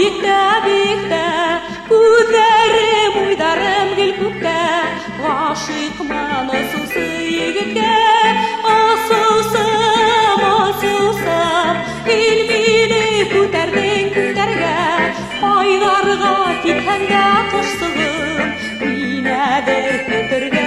бикте, күзләрем, уйдарым гел күктә, гашыйкман асылсы егеткә, асылсым, илмине күтәрдең күтәргә, айларга киткәндә кошсыгым, минәдер көтөргә.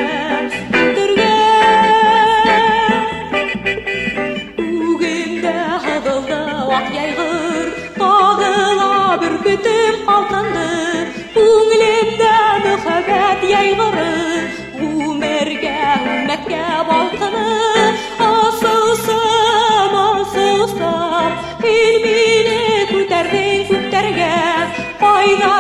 Бүркетем алтынды, күңелемдә мөхәббәт яйгыры, гүмергә, үмәткә балкыны, асылсым, илмине күтәрдең күктәргә, кайда